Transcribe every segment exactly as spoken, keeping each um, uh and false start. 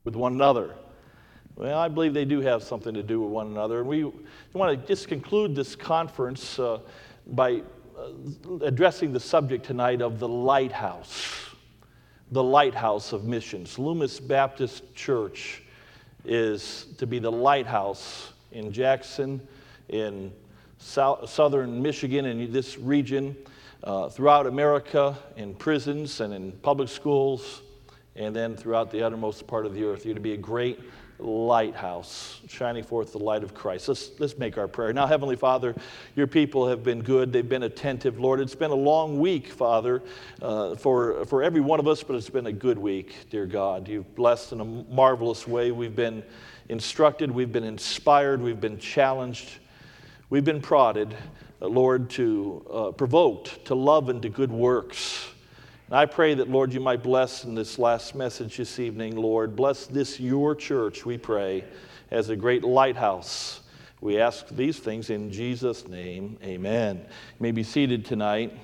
with one another. Well, I believe they do have something to do with one another. And we want to just conclude this conference uh, by uh, addressing the subject tonight of the lighthouse, the lighthouse of missions. Loomis Baptist Church is to be the lighthouse in Jackson, in south, southern Michigan, in this region, uh, throughout America, in prisons and in public schools, and then throughout the uttermost part of the earth. You're to be a great lighthouse, shining forth the light of Christ. Let's, let's make our prayer. Now, Heavenly Father, your people have been good. They've been attentive, Lord. It's been a long week, Father, uh, for, for every one of us, but it's been a good week, dear God. You've blessed in a marvelous way. We've been instructed. We've been inspired. We've been challenged. We've been prodded, uh, Lord, to uh, provoked to love and to good works. And I pray that, Lord, you might bless in this last message this evening, Lord. Bless this, your church, we pray, as a great lighthouse. We ask these things in Jesus' name. Amen. You may be seated tonight.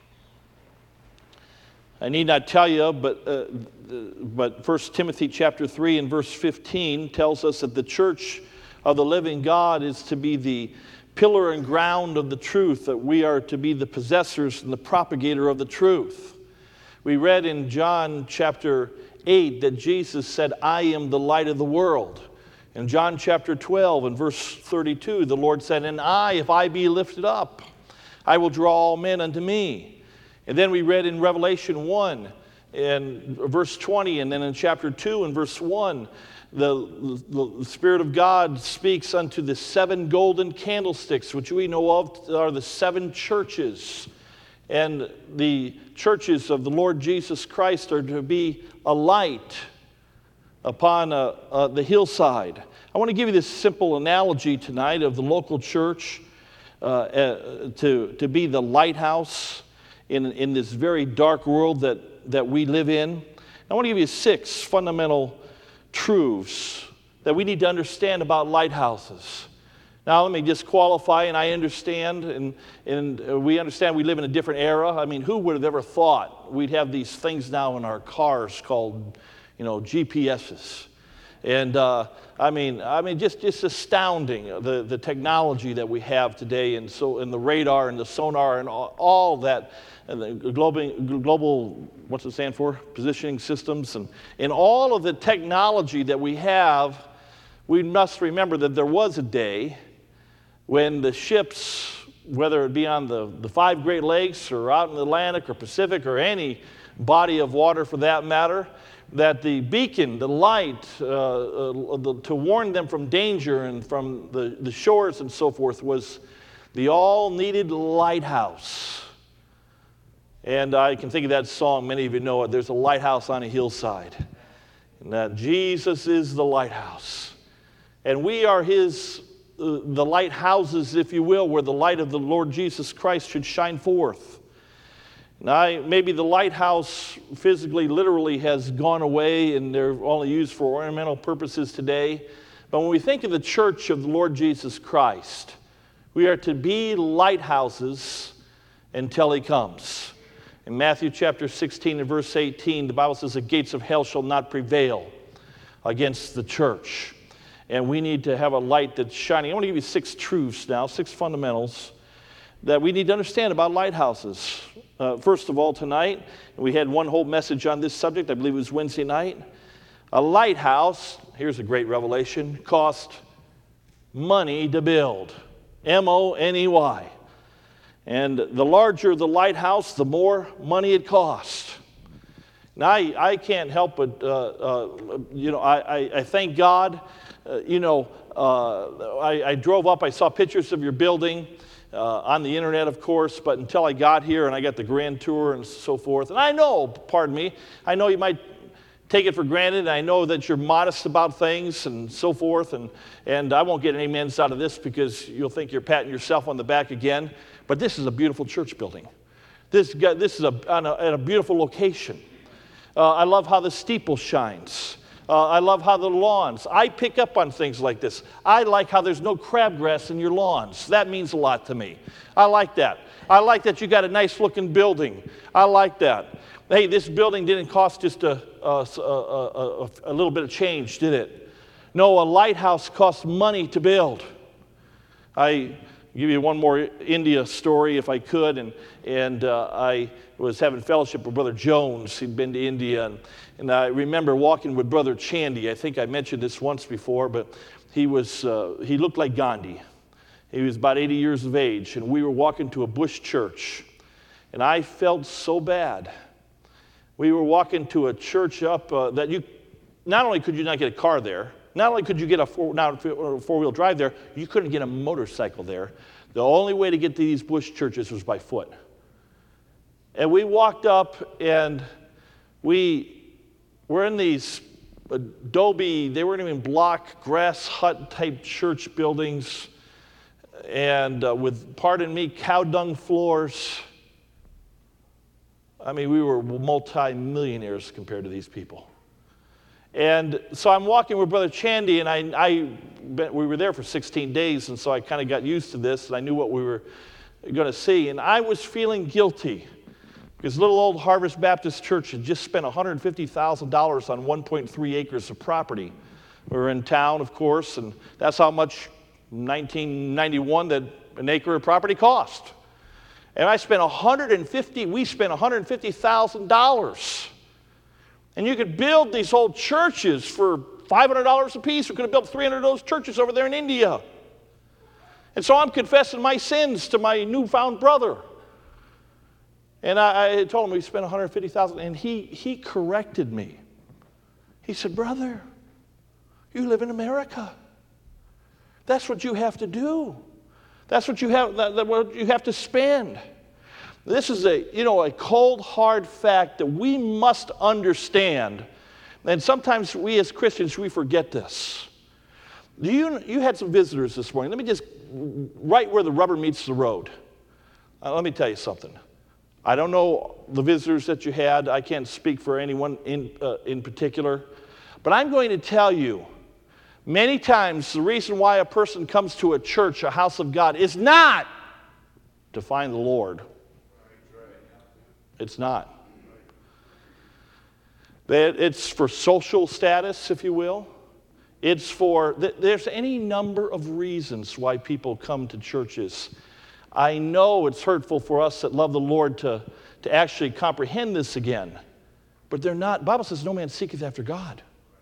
I need not tell you, but, uh, but First Timothy chapter three and verse fifteen tells us that the church of the living God is to be the pillar and ground of the truth, that we are to be the possessors and the propagator of the truth. We read in John chapter eight that Jesus said, I am the light of the world. In John chapter twelve and verse thirty-two, the Lord said, and I, if I be lifted up, I will draw all men unto me. And then we read in Revelation one and verse twenty, and then in chapter two and verse one, the, the, the Spirit of God speaks unto the seven golden candlesticks, which we know of are the seven churches. And the churches of the Lord Jesus Christ are to be a light upon uh, uh, the hillside. I want to give you this simple analogy tonight of the local church uh, uh, to, to be the lighthouse in, in this very dark world that, that we live in. I want to give you six fundamental truths that we need to understand about lighthouses. Now, let me just qualify, and I understand, and, and we understand we live in a different era. I mean, who would have ever thought we'd have these things now in our cars called, you know, G P S's? And, uh, I mean, I mean, just, just astounding, the, the technology that we have today, and so, and the radar and the sonar and all, all that, and the global, global, what's it stand for? Positioning systems, and, and all of the technology that we have. We must remember that there was a day when the ships, whether it be on the, the five Great Lakes or out in the Atlantic or Pacific or any body of water for that matter, that the beacon, the light, uh, uh, the, to warn them from danger and from the, the shores and so forth was the all-needed lighthouse. And I can think of that song, many of you know it, there's a lighthouse on a hillside. And that Jesus is the lighthouse. And we are his Uh, the lighthouses, if you will, where the light of the Lord Jesus Christ should shine forth. Now, maybe the lighthouse physically, literally has gone away and they're only used for ornamental purposes today. But when we think of the church of the Lord Jesus Christ, we are to be lighthouses until he comes. In Matthew chapter sixteen and verse eighteen, the Bible says, the gates of hell shall not prevail against the church. And we need to have a light that's shining. I want to give you six truths now, six fundamentals that we need to understand about lighthouses. Uh, first of all, tonight, we had one whole message on this subject. I believe it was Wednesday night. A lighthouse, here's a great revelation, cost money to build. M O N E Y. And the larger the lighthouse, the more money it costs. Now, I, I can't help but, uh, uh, you know, I, I, I thank God. Uh, you know, uh, I, I drove up, I saw pictures of your building uh, on the internet, of course, but until I got here and I got the grand tour and so forth, and I know, pardon me, I know you might take it for granted, and I know that you're modest about things and so forth, and, and I won't get any amens out of this because you'll think you're patting yourself on the back again, but this is a beautiful church building. This, this is a, on a, at a beautiful location. Uh, I love how the steeple shines. Uh, I love how the lawns, I pick up on things like this. I like how there's no crabgrass in your lawns. That means a lot to me. I like that. I like that you got a nice looking building. I like that. Hey, this building didn't cost just a, a, a, a, a little bit of change, did it? No, a lighthouse costs money to build. I give you one more India story if I could, and, and uh, I was having fellowship with Brother Jones. He'd been to India, and, and I remember walking with Brother Chandy. I think I mentioned this once before, but he was uh, he looked like Gandhi. He was about eighty years of age, and we were walking to a bush church, and I felt so bad. We were walking to a church up uh, that you, not only could you not get a car there, not only could you get a four, now four-wheel drive there, you couldn't get a motorcycle there. The only way to get to these bush churches was by foot. And we walked up, and we were in these adobe, they weren't even block, grass hut-type church buildings, and uh, with, pardon me, cow dung floors. I mean, we were multi-millionaires compared to these people. And so I'm walking with Brother Chandy, and I, I we were there for sixteen days, and so I kind of got used to this, and I knew what we were going to see. And I was feeling guilty because little old Harvest Baptist Church had just spent one hundred fifty thousand dollars on one point three acres of property. We were in town, of course, and that's how much in nineteen ninety-one that an acre of property cost. And I spent one hundred fifty, we spent one hundred fifty thousand dollars. And you could build these old churches for five hundred dollars a piece. We could have built three hundred of those churches over there in India. And so I'm confessing my sins to my newfound brother. And I, I told him we spent one hundred fifty thousand dollars, and he, he corrected me. He said, brother, you live in America. That's what you have to do. That's what you have, that, that what you have to spend. This is a, you know, a cold, hard fact that we must understand. And sometimes we as Christians, we forget this. You, you had some visitors this morning. Let me just, right where the rubber meets the road. Uh, let me tell you something. I don't know the visitors that you had. I can't speak for anyone in, uh, in particular. But I'm going to tell you, many times the reason why a person comes to a church, a house of God, is not to find the Lord. It's not. It's for social status, if you will. It's for, there's any number of reasons why people come to churches. I know it's hurtful for us that love the Lord to, to actually comprehend this again. But they're not. The Bible says no man seeketh after God.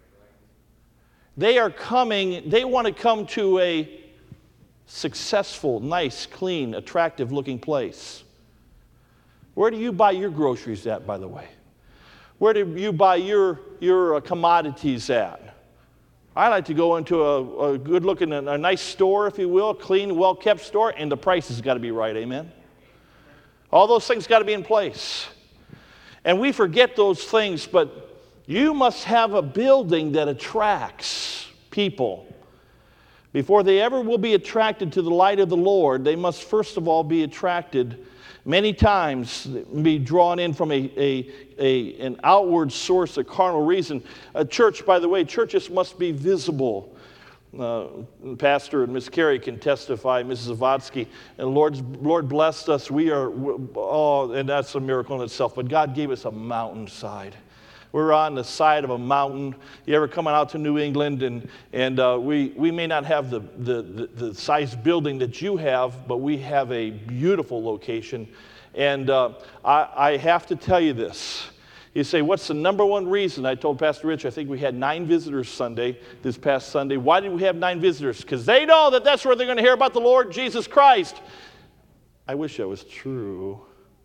They are coming, they want to come to a successful, nice, clean, attractive-looking place. Where do you buy your groceries at, by the way? Where do you buy your, your uh, commodities at? I like to go into a, a good-looking, a, a nice store, if you will, a clean, well-kept store, and the price has got to be right, amen? All those things got to be in place. And we forget those things, but you must have a building that attracts people. Before they ever will be attracted to the light of the Lord, they must first of all be attracted many times, be drawn in from a, a, a, an outward source, a carnal reason. A church, by the way, churches must be visible. Uh, Pastor and Miss Carey can testify, Missus Zavadsky, and the Lord's, Lord blessed us. We are, oh, and that's a miracle in itself, but God gave us a mountainside. We're on the side of a mountain. You ever coming out to New England, and, and uh, we, we may not have the, the, the, the size building that you have, but we have a beautiful location. And uh, I, I have to tell you this. You say, what's the number one reason? I told Pastor Rich, I think we had nine visitors Sunday, this past Sunday. Why did we have nine visitors? Because they know that that's where they're going to hear about the Lord Jesus Christ. I wish that was true.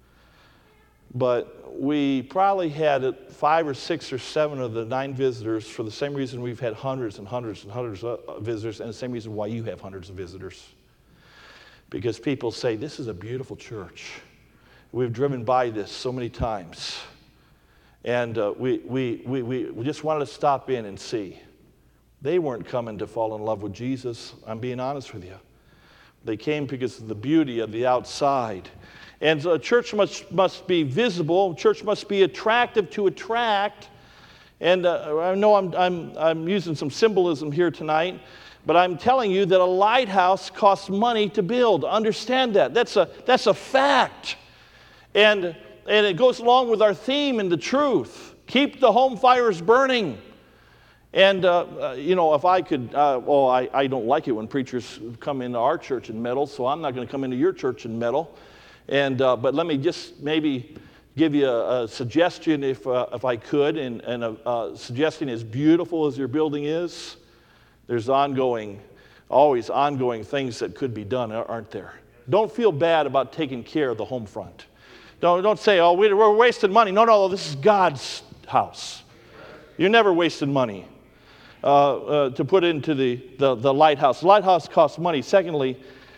But we probably had five or six or seven of the nine visitors for the same reason we've had hundreds and hundreds and hundreds of visitors, and the same reason why you have hundreds of visitors. Because people say, this is a beautiful church. We've driven by this so many times. And uh, we, we, we, we just wanted to stop in and see. They weren't coming to fall in love with Jesus, I'm being honest with you. They came because of the beauty of the outside. And so a church must, must be visible. Church must be attractive to attract. And uh, I know I'm, I'm, I'm using some symbolism here tonight, but I'm telling you that a lighthouse costs money to build. Understand that. That's a, that's a fact. And and it goes along with our theme and the truth. Keep the home fires burning. And, uh, uh, you know, if I could, uh, well, I, I don't like it when preachers come into our church and meddle, so I'm not going to come into your church and meddle. And, uh, but let me just maybe give you a, a suggestion if, uh, if I could, and, and a, a suggestion as beautiful as your building is, there's ongoing, always ongoing things that could be done, aren't there? Don't feel bad about taking care of the home front. Don't, don't say, oh, we're wasting money. No, no, this is God's house. You're never wasting money. Uh, uh, to put into the, the, the lighthouse. The lighthouse costs money. Secondly,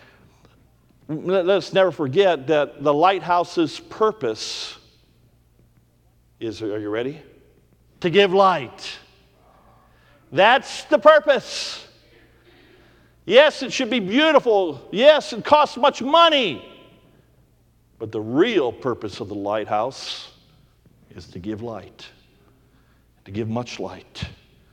let's never forget that the lighthouse's purpose is, are you ready? To give light. That's the purpose. Yes, it should be beautiful. Yes, it costs much money. But the real purpose of the lighthouse is to give light, to give much light.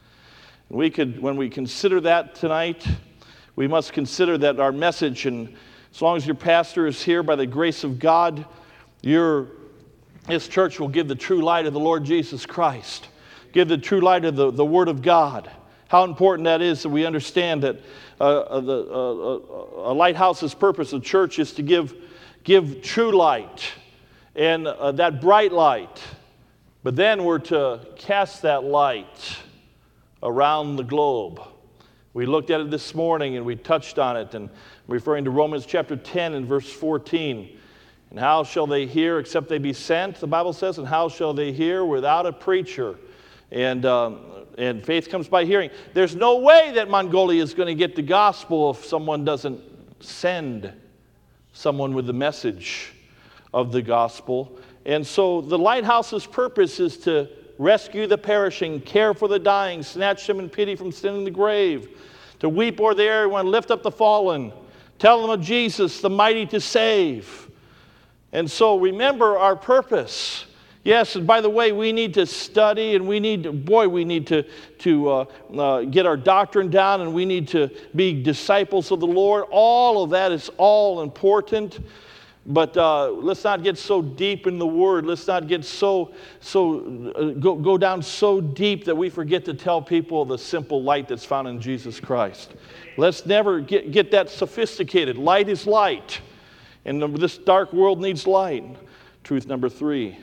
We could, when we consider that tonight, we must consider that our message, and as long as your pastor is here by the grace of God, your, this church will give the true light of the Lord Jesus Christ, give the true light of the, the Word of God. How important that is that we understand that uh, the, uh, a lighthouse's purpose of church is to give, give true light and uh, that bright light. But then we're to cast that light around the globe. We looked at it this morning and we touched on it, and referring to Romans chapter ten and verse fourteen. And how shall they hear except they be sent, the Bible says, and how shall they hear without a preacher? And, um, and faith comes by hearing. There's no way that Mongolia is going to get the gospel if someone doesn't send someone with the message of the gospel. And so the lighthouse's purpose is to rescue the perishing, care for the dying, snatch them in pity from sin in the grave, to weep o'er the everyone, lift up the fallen, tell them of Jesus, the mighty to save. And so remember our purpose. Yes, and by the way, we need to study, and we need to, boy, we need to, to uh, uh, get our doctrine down, and we need to be disciples of the Lord. All of that is all important. But uh, let's not get so deep in the Word. Let's not get so, so uh, go, go down so deep that we forget to tell people the simple light that's found in Jesus Christ. Let's never get, get that sophisticated. Light is light. And this dark world needs light. Truth number three.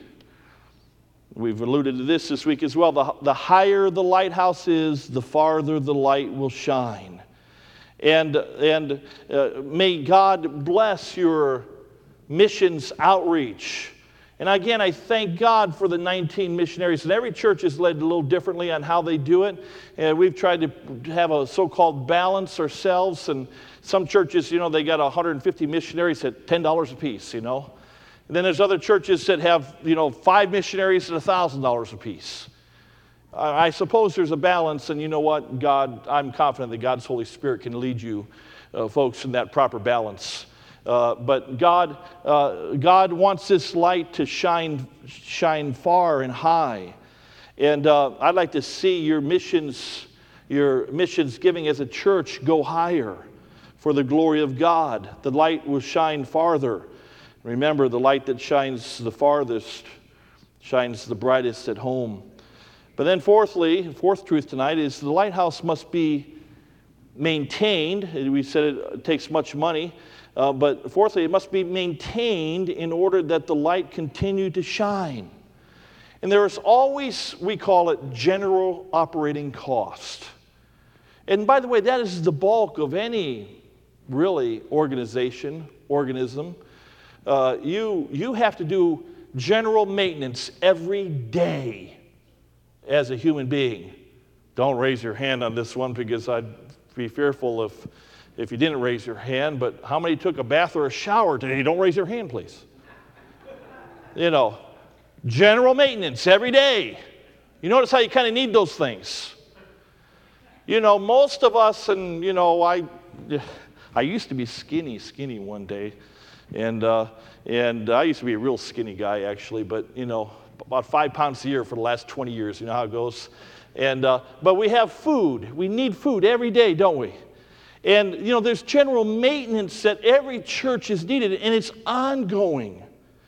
We've alluded to this this week as well. The, the higher the lighthouse is, the farther the light will shine. And, and uh, may God bless your missions outreach. And again, I thank God for the nineteen missionaries. And every church is led a little differently on how they do it. And we've tried to have a so-called balance ourselves. And some churches, you know, they got one hundred fifty missionaries at ten dollars a piece, you know. And then there's other churches that have, you know, five missionaries at one thousand dollars a piece. I suppose there's a balance, and you know what? God, I'm confident that God's Holy Spirit can lead you, uh, folks, in that proper balance. Uh, but God, uh, God wants this light to shine, shine far and high. And uh, I'd like to see your missions, your missions giving as a church go higher for the glory of God. The light will shine farther. Remember, the light that shines the farthest shines the brightest at home. But then fourthly, fourth truth tonight is the lighthouse must be maintained. We said it takes much money. Uh, but fourthly, it must be maintained in order that the light continue to shine. And there is always, we call it, general operating cost. And by the way, that is the bulk of any, really, organization, organism. Uh, you, you have to do general maintenance every day as a human being. Don't raise your hand on this one because I'd be fearful if... If you didn't raise your hand, but how many took a bath or a shower today? Don't raise your hand, please. You know, general maintenance every day. You notice how you kind of need those things. You know, most of us, and you know, I, I used to be skinny, skinny one day, and uh, and I used to be a real skinny guy actually, but you know, about five pounds a year for the last twenty years. You know how it goes. And uh, but we have food. We need food every day, don't we? And, you know, there's general maintenance that every church is needed, and it's ongoing.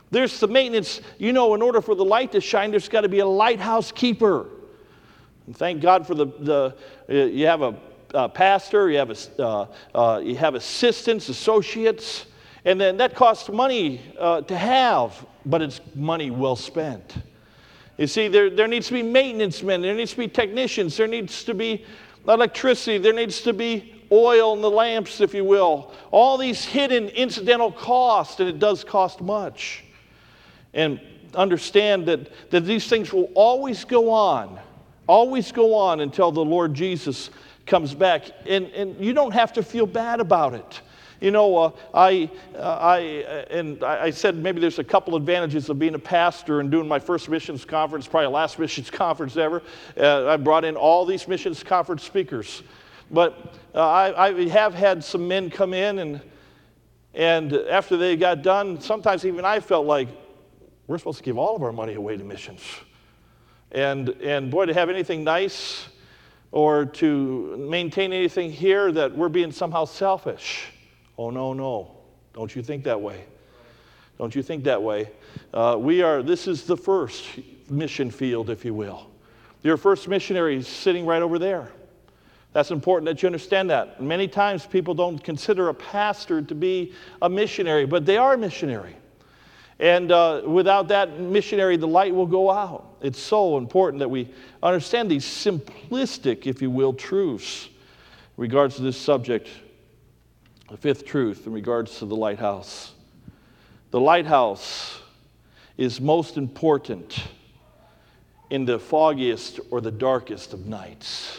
There's the maintenance. You know, in order for the light to shine, there's got to be a lighthouse keeper. And thank God for the, the uh, you have a, a pastor, you have, a, uh, uh, you have assistants, associates, and then that costs money uh, to have, but it's money well spent. You see, there, there needs to be maintenance men, there needs to be technicians, there needs to be electricity, there needs to be oil in the lamps, if you will. All these hidden incidental costs, and it does cost much. And understand that, that these things will always go on, always go on until the Lord Jesus comes back. And, and you don't have to feel bad about it. You know, uh, I, uh, I, and I said maybe there's a couple advantages of being a pastor and doing my first missions conference, probably last missions conference ever. Uh, I brought in all these missions conference speakers. But uh, I, I have had some men come in, and, and after they got done, sometimes even I felt like, we're supposed to give all of our money away to missions. And, and boy, to have anything nice or to maintain anything here that we're being somehow selfish. Oh, no, no. Don't you think that way. Don't you think that way. Uh, we are, this is the first mission field, if you will. Your first missionary is sitting right over there. That's important that you understand that. Many times people don't consider a pastor to be a missionary, but they are a missionary. And uh, without that missionary, the light will go out. It's so important that we understand these simplistic, if you will, truths in regards to this subject. The fifth truth in regards to the lighthouse. The lighthouse is most important in the foggiest or the darkest of nights.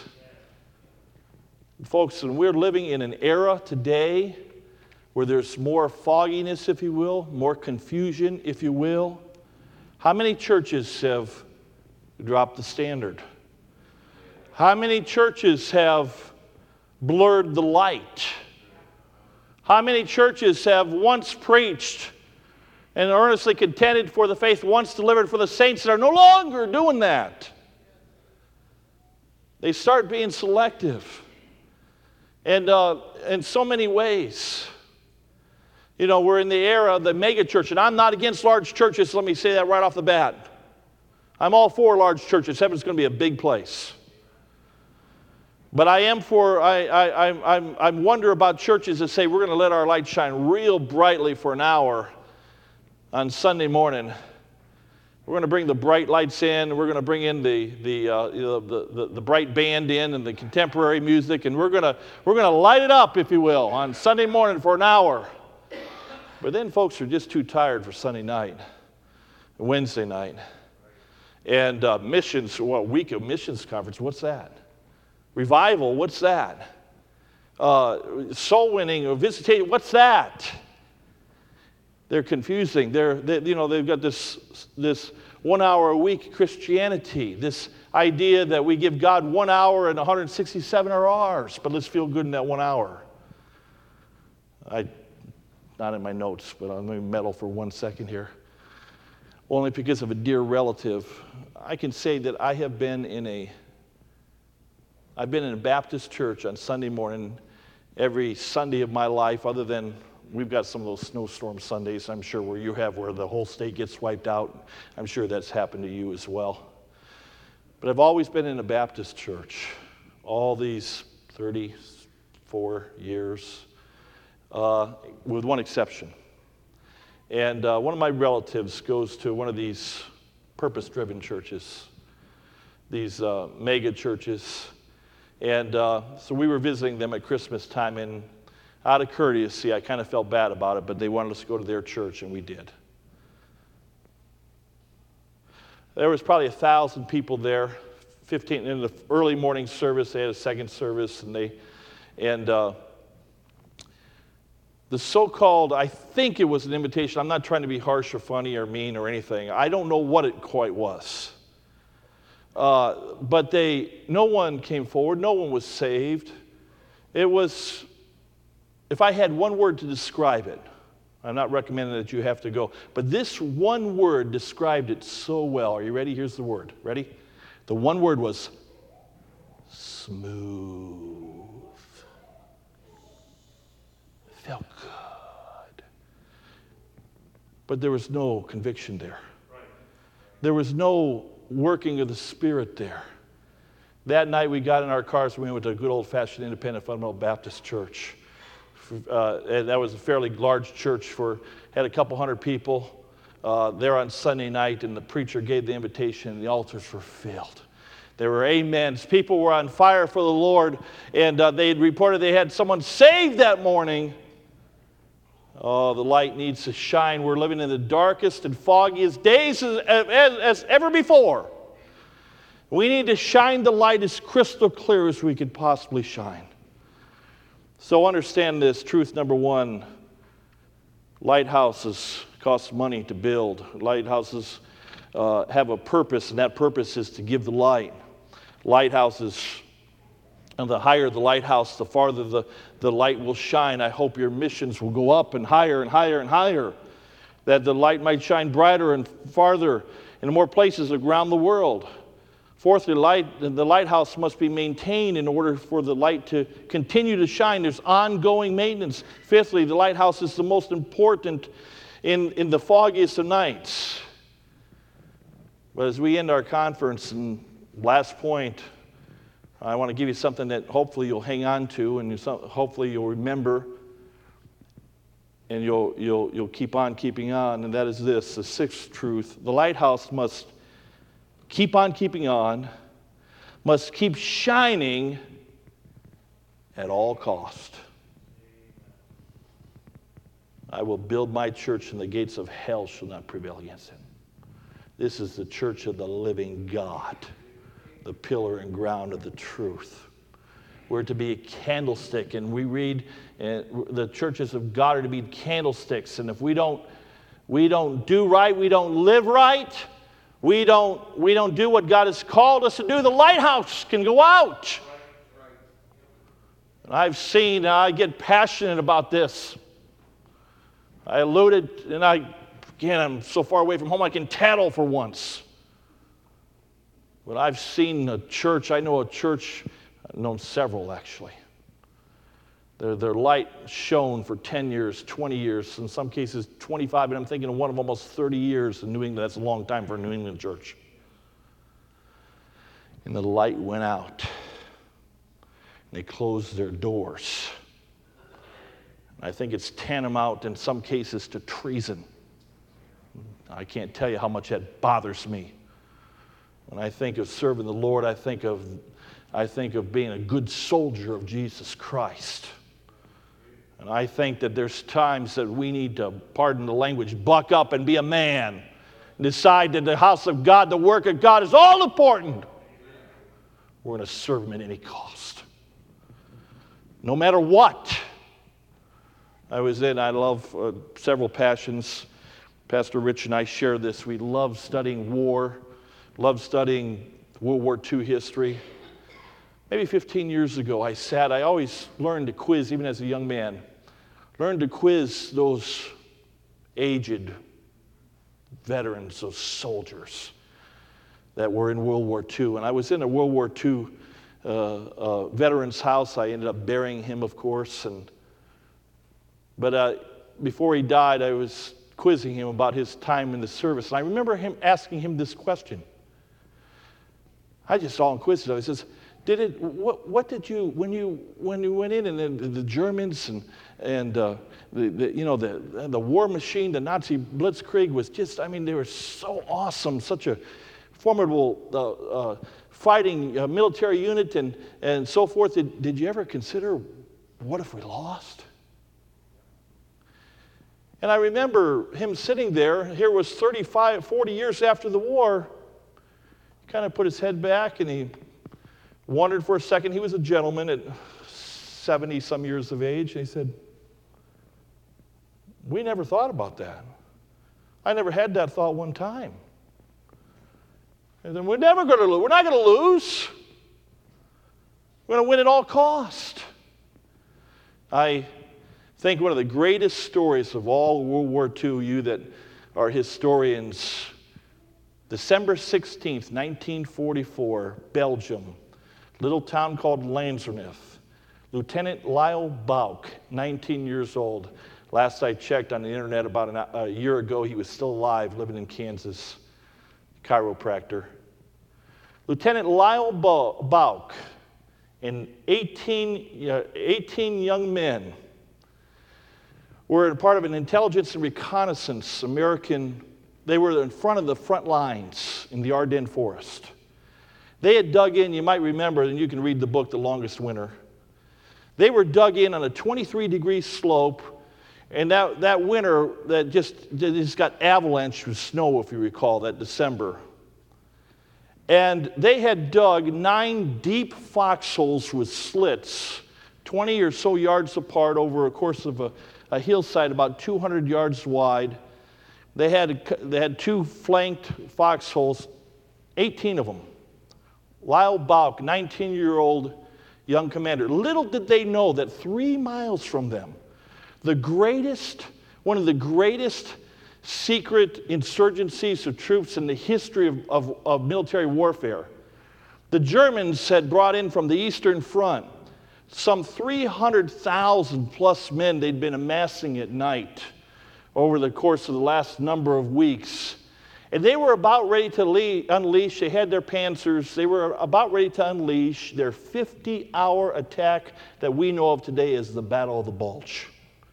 Folks, and we're living in an era today where there's more fogginess, if you will, more confusion, if you will. How many churches have dropped the standard? How many churches have blurred the light? How many churches have once preached and earnestly contended for the faith once delivered for the saints that are no longer doing that? They start being selective. And uh, in so many ways, you know, we're in the era of the mega church, and I'm not against large churches, so let me say that right off the bat. I'm all for large churches. Heaven's going to be a big place. But I am for, I, I, I'm, I'm, I wonder about churches that say we're going to let our light shine real brightly for an hour on Sunday morning. We're going to bring the bright lights in. We're going to bring in the the, uh, you know, the, the the bright band in and the contemporary music, and we're going to we're going to light it up, if you will, on Sunday morning for an hour. But then folks are just too tired for Sunday night, Wednesday night, and uh, missions. Well, week of missions conference. What's that? Revival. What's that? Uh, soul winning or visitation. What's that? They're confusing. They're, they, you know, they've got this, this one hour a week Christianity, this idea that we give God one hour and one hundred sixty-seven hours, but let's feel good in that one hour. I, not in my notes, but I'm going to meddle for one second here. Only because of a dear relative. I can say that I have been in a, I've been in a Baptist church on Sunday morning every Sunday of my life, other than we've got some of those snowstorm Sundays, I'm sure, where you have, where the whole state gets wiped out. I'm sure that's happened to you as well. But I've always been in a Baptist church, all these thirty-four years, uh, with one exception. And uh, one of my relatives goes to one of these purpose-driven churches, these uh, mega churches. And uh, so we were visiting them at Christmas time, and out of courtesy, I kind of felt bad about it, but they wanted us to go to their church, and we did. There was probably a thousand people there. Fifteen in the early morning service, they had a second service, and they, and uh, the so-called, I think it was an invitation. I'm not trying to be harsh or funny or mean or anything. I don't know what it quite was. Uh, but they, no one came forward. No one was saved. It was, if I had one word to describe it, I'm not recommending that you have to go, but this one word described it so well. Are you ready? Here's the word. Ready? The one word was smooth. Felt good. but there was no conviction there. There was no working of the Spirit there. That night we got in our cars and we went to a good old-fashioned independent fundamental Baptist church. Uh, and that was a fairly large church, for had a couple hundred people uh, there on Sunday night, and the preacher gave the invitation and the altars were filled. There were amens. People were on fire for the Lord, and uh, they had reported they had someone saved that morning. Oh, the light needs to shine. We're living in the darkest and foggiest days as, as, as ever before. We need to shine the light as crystal clear as we could possibly shine. So understand this, truth number one, lighthouses cost money to build. Lighthouses uh, have a purpose, and that purpose is to give the light. Lighthouses, and the higher the lighthouse, the farther the, the light will shine. I hope your missions will go up and higher and higher and higher, that the light might shine brighter and farther in more places around the world. Fourthly, light, the lighthouse must be maintained in order for the light to continue to shine. There's ongoing maintenance. Fifthly, the lighthouse is the most important in, in the foggiest of nights. But as we end our conference, and last point, I want to give you something that hopefully you'll hang on to, and you, hopefully you'll remember, and you'll, you'll, you'll keep on keeping on, and that is this, the sixth truth. The lighthouse must keep on keeping on, must keep shining at all cost. I will build my church, and the gates of hell shall not prevail against it. This is the church of the living God, the pillar and ground of the truth. We're to be a candlestick, and we read uh, the churches of God are to be candlesticks, and if we don't, we don't do right, we don't live right, We don't, we don't do what God has called us to do, the lighthouse can go out. And I've seen, and I get passionate about this. I alluded, and I, again, I'm so far away from home, I can tattle for once. But I've seen a church, I know a church, I've known several actually. Their, their light shone for ten years, twenty years, in some cases twenty-five, and I'm thinking of one of almost thirty years in New England. That's a long time for a New England church. And the light went out. And they closed their doors. And I think it's tantamount in some cases to treason. I can't tell you how much that bothers me. When I think of serving the Lord, I think of, I think of being a good soldier of Jesus Christ. And I think that there's times that we need to, pardon the language, buck up and be a man. And decide that the house of God, the work of God is all important. We're going to serve Him at any cost. No matter what. I was in, I love uh, several passions. Pastor Rich and I share this. We love studying war, love studying World War Two history. Maybe fifteen years ago, I sat, I always learned to quiz, even as a young man, learned to quiz those aged veterans, those soldiers that were in World War Two. And I was in a World War Two uh, uh, veteran's house. I ended up burying him, of course. And But uh, before he died, I was quizzing him about his time in the service. And I remember him asking him this question. I just saw him quizzed. I says, Did it? What, what did you when you when you went in and the, the Germans and and uh, the, the you know the the war machine, the Nazi Blitzkrieg was just, I mean, they were so awesome, such a formidable uh, uh, fighting uh, military unit and and so forth. Did, did you ever consider, what if we lost? And I remember him sitting there. Here was thirty-five, forty years after the war. He kind of put his head back and he wondered for a second. He was a gentleman at seventy some years of age. And he said, we never thought about that. I never had that thought one time. And then we're never going to lose. We're not going to lose. We're going to win at all cost. I think one of the greatest stories of all World War Two, you that are historians, December sixteenth, nineteen forty-four, Belgium, little town called Lanzerneff. Lieutenant Lyle Bouck, nineteen years old, Last I checked on the internet about an, a year ago, he was still alive, living in Kansas, chiropractor. Lieutenant Lyle Bauk and eighteen, uh, eighteen young men were part of an intelligence and reconnaissance American. They were in front of the front lines in the Ardennes Forest. They had dug in, you might remember, and you can read the book, The Longest Winter. They were dug in on a twenty-three degree slope, and that, that winter that just, just got avalanche with snow, if you recall, that December. And they had dug nine deep foxholes with slits, twenty or so yards apart over a course of a, a hillside about two hundred yards wide. They had, they had two flanked foxholes, eighteen of them. Lyle Bauk, nineteen-year-old young commander. Little did they know that three miles from them, the greatest, one of the greatest secret insurgencies of troops in the history of, of, of military warfare. The Germans had brought in from the Eastern Front some three hundred thousand plus men they'd been amassing at night over the course of the last number of weeks. And they were about ready to le- unleash, they had their panzers, they were about ready to unleash their fifty-hour attack that we know of today as the Battle of the Bulge.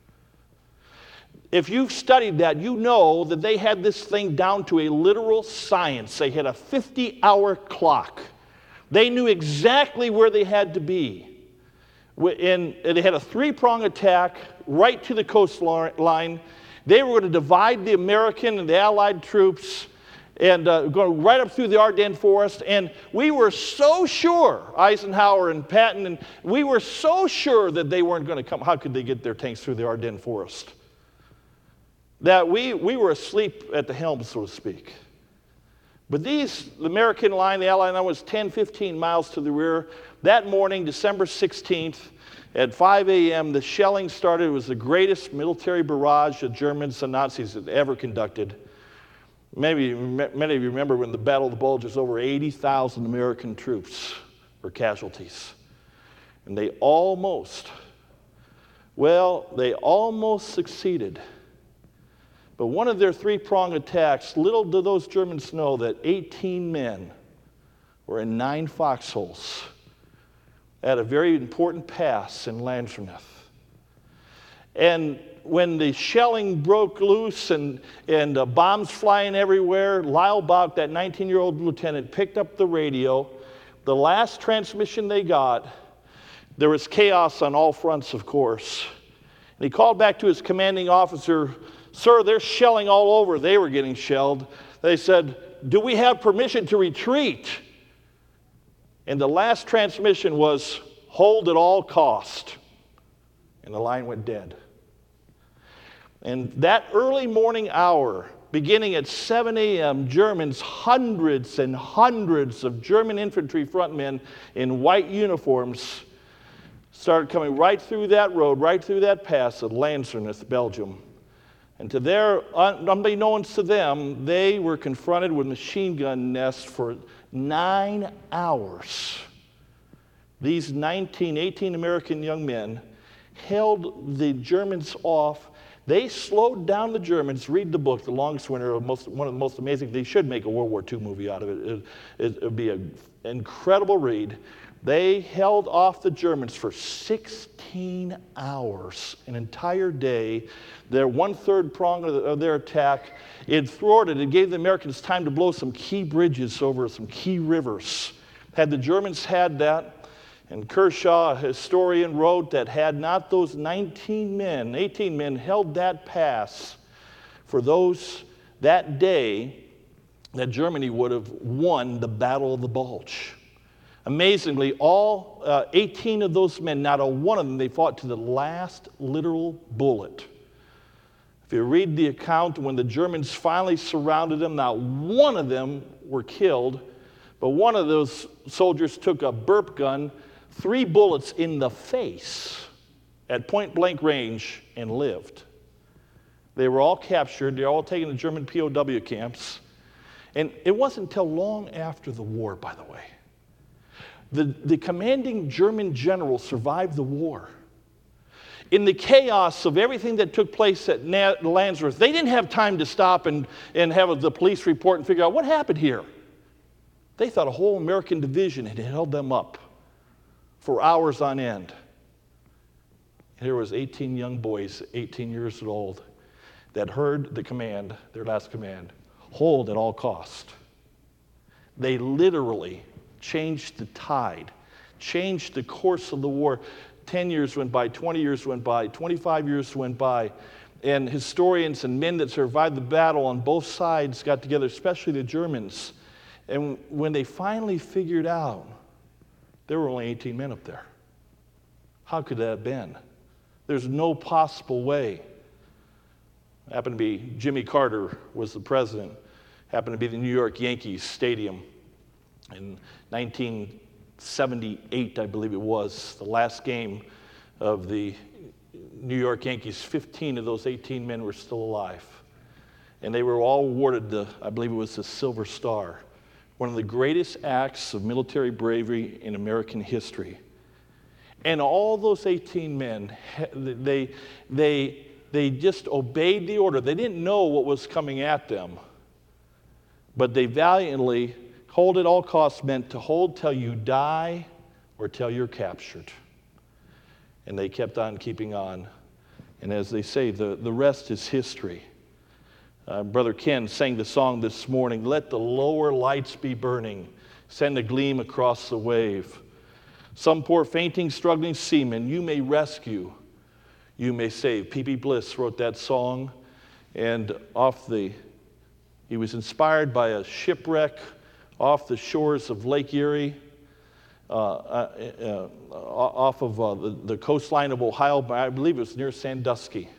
If you've studied that, you know that they had this thing down to a literal science. They had a fifty-hour clock. They knew exactly where they had to be. And they had a three-prong attack right to the coastline. They were going to divide the American and the Allied troops and uh, going right up through the Ardennes Forest. And we were so sure, Eisenhower and Patton, and we were so sure that they weren't going to come. How could they get their tanks through the Ardennes Forest? That we, we were asleep at the helm, so to speak. But these, the American line, the Allied line was ten, fifteen miles to the rear. That morning, December sixteenth, at five a.m., the shelling started. It was the greatest military barrage the Germans and Nazis had ever conducted. Maybe many of you remember when the Battle of the Bulge was over eighty thousand American troops were casualties. And they almost, well, they almost succeeded. But one of their three-pronged attacks, little did those Germans know that eighteen men were in nine foxholes at a very important pass in Landsherneth. And when the shelling broke loose and, and uh, bombs flying everywhere, Lyle Bauk, that nineteen-year-old lieutenant, picked up the radio. The last transmission they got, there was chaos on all fronts, of course. And he called back to his commanding officer, "Sir, they're shelling all over." They were getting shelled. They said, "Do we have permission to retreat?" And the last transmission was, "Hold at all cost." And the line went dead. And that early morning hour, beginning at seven a.m., Germans, hundreds and hundreds of German infantry frontmen in white uniforms, started coming right through that road, right through that pass at Landsherneth, Belgium. And to their, unbeknownst to them, they were confronted with machine gun nests for nine hours. These nineteen, eighteen American young men held the Germans off. They slowed down the Germans. Read the book, The Longest Winter, most, one of the most amazing. They should make a World War Two movie out of it. It, it, it would be an incredible read. They held off the Germans for sixteen hours, an entire day. Their one-third prong of, the, of their attack, it thwarted, it gave the Americans time to blow some key bridges over some key rivers. Had the Germans had that, and Kershaw, a historian, wrote that had not those nineteen men, eighteen men held that pass for those, that day, that Germany would have won the Battle of the Bulge. Amazingly, all uh, eighteen of those men, not a one of them, they fought to the last literal bullet. If you read the account, when the Germans finally surrounded them, not one of them were killed, but one of those soldiers took a burp gun, three bullets in the face at point-blank range, and lived. They were all captured. They were all taken to German P O W camps. And it wasn't until long after the war, by the way. The, the commanding German general survived the war. In the chaos of everything that took place at Na- Landsworth, they didn't have time to stop and, and have the police report and figure out what happened here. They thought a whole American division had held them up for hours on end. Here was eighteen young boys, eighteen years old, that heard the command, their last command, hold at all cost. They literally changed the tide, changed the course of the war. Ten years went by, twenty years went by, twenty-five years went by, and historians and men that survived the battle on both sides got together, especially the Germans. And when they finally figured out, there were only eighteen men up there. How could that have been? There's no possible way. Happened to be Jimmy Carter was the president. Happened to be the New York Yankees Stadium in nineteen seventy-eight, I believe it was, the last game of the New York Yankees. fifteen of those eighteen men were still alive. And they were all awarded the, I believe it was the Silver Star, one of the greatest acts of military bravery in American history. And all those eighteen men, they, they, they just obeyed the order. They didn't know what was coming at them, but they valiantly, hold at all costs meant to hold till you die or till you're captured. And they kept on keeping on. And as they say, the, the rest is history. Uh, Brother Ken sang the song this morning, "Let the lower lights be burning, send a gleam across the wave. Some poor fainting, struggling seaman you may rescue, you may save." P B Bliss wrote that song, and off the, he was inspired by a shipwreck off the shores of Lake Erie, uh, uh, uh, off of uh, the, the coastline of Ohio, I believe it was near Sandusky.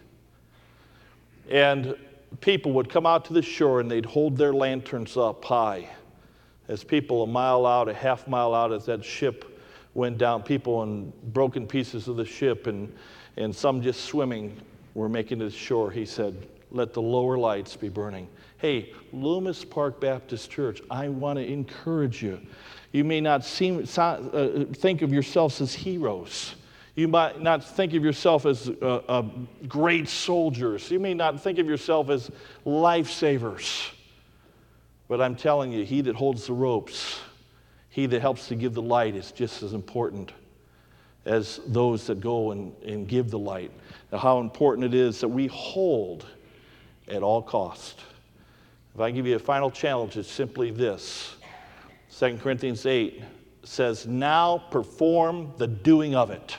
And people would come out to the shore and they'd hold their lanterns up high as people a mile out, a half mile out, as that ship went down, people in broken pieces of the ship and, and some just swimming were making it to the shore. He said, "Let the lower lights be burning." Hey, Loomis Park Baptist Church, I want to encourage you. You may not seem, uh, think of yourselves as heroes. You might not think of yourself as uh, uh, great soldiers. You may not think of yourself as lifesavers. But I'm telling you, he that holds the ropes, he that helps to give the light is just as important as those that go and, and give the light. Now, how important it is that we hold at all cost. If I give you a final challenge, it's simply this. Second Corinthians eight says, "Now perform the doing of it."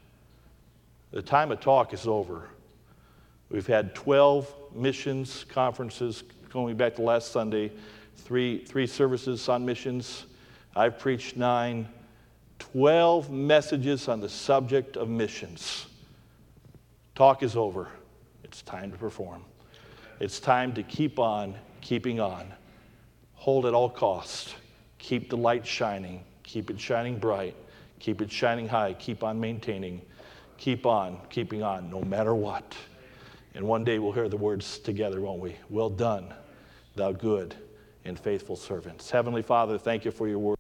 The time of talk is over. We've had twelve missions conferences going back to last Sunday, three, three services on missions. I've preached nine, twelve messages on the subject of missions. Talk is over. It's time to perform. It's time to keep on keeping on. Hold at all costs. Keep the light shining. Keep it shining bright. Keep it shining high. Keep on maintaining. Keep on keeping on no matter what. And one day we'll hear the words together, won't we? "Well done, thou good and faithful servants." Heavenly Father, thank you for your word.